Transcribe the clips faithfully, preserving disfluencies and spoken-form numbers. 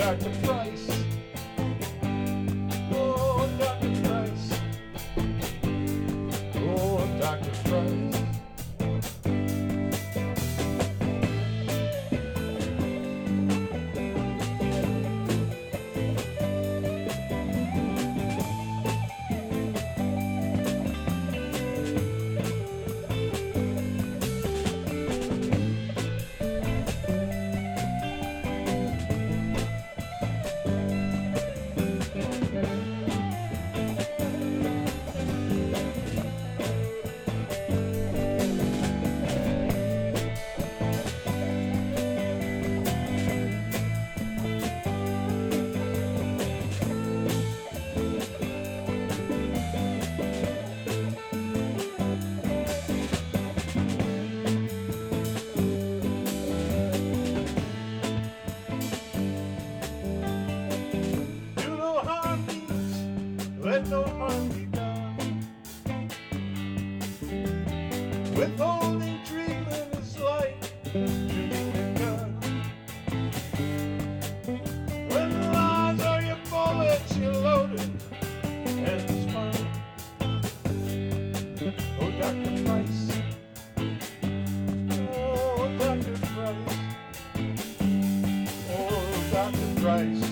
Doctor Price. Oh, Doctor Price. Oh, Doctor Price. Let no harm be done. Withholding treatment is like shooting a gun. When the lies are your bullets, you're loaded and it's fun. Oh, Doctor Price. Oh, Doctor Price. Oh, Doctor Price.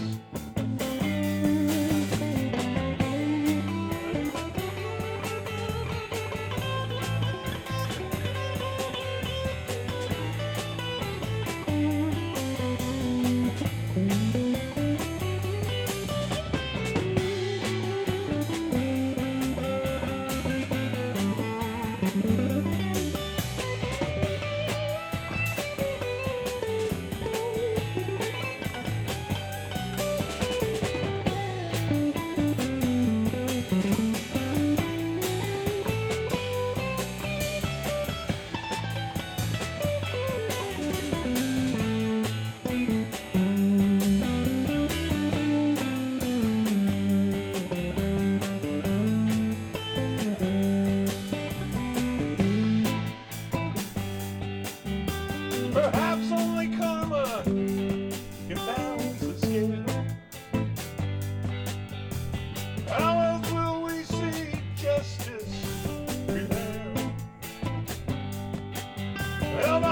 Perhaps only karma can balance the scale. How else will we see justice prevail? Well,